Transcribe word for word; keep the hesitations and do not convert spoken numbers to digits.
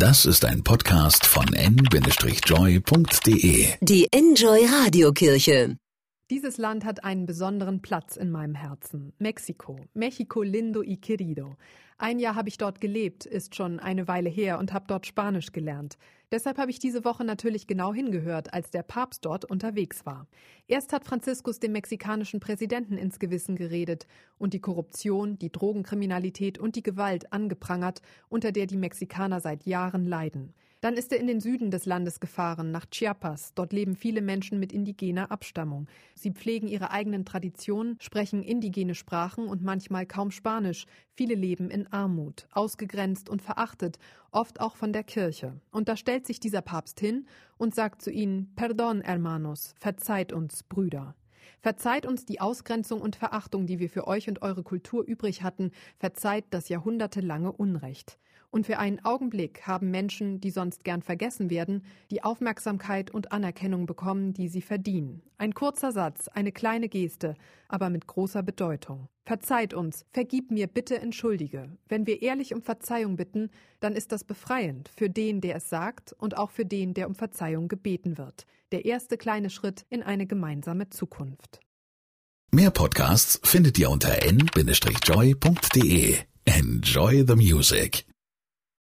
Das ist ein Podcast von en Bindestrich joy punkt de. Die Enjoy Radiokirche. Dieses Land hat einen besonderen Platz in meinem Herzen. Mexiko. México lindo y querido. Ein Jahr habe ich dort gelebt, ist schon eine Weile her und habe dort Spanisch gelernt. Deshalb habe ich diese Woche natürlich genau hingehört, als der Papst dort unterwegs war. Erst hat Franziskus dem mexikanischen Präsidenten ins Gewissen geredet und die Korruption, die Drogenkriminalität und die Gewalt angeprangert, unter der die Mexikaner seit Jahren leiden. Dann ist er in den Süden des Landes gefahren, nach Chiapas. Dort leben viele Menschen mit indigener Abstammung. Sie pflegen ihre eigenen Traditionen, sprechen indigene Sprachen und manchmal kaum Spanisch. Viele leben in Armut, ausgegrenzt und verachtet, oft auch von der Kirche. Und da stellt sich dieser Papst hin und sagt zu ihnen: Perdón, hermanos, verzeiht uns, Brüder. Verzeiht uns die Ausgrenzung und Verachtung, die wir für euch und eure Kultur übrig hatten. Verzeiht das jahrhundertelange Unrecht. Und für einen Augenblick haben Menschen, die sonst gern vergessen werden, die Aufmerksamkeit und Anerkennung bekommen, die sie verdienen. Ein kurzer Satz, eine kleine Geste, aber mit großer Bedeutung. Verzeiht uns, vergib mir, bitte entschuldige. Wenn wir ehrlich um Verzeihung bitten, dann ist das befreiend für den, der es sagt, und auch für den, der um Verzeihung gebeten wird. Der erste kleine Schritt in eine gemeinsame Zukunft. Mehr Podcasts findet ihr unter en Bindestrich joy punkt de. Enjoy the music.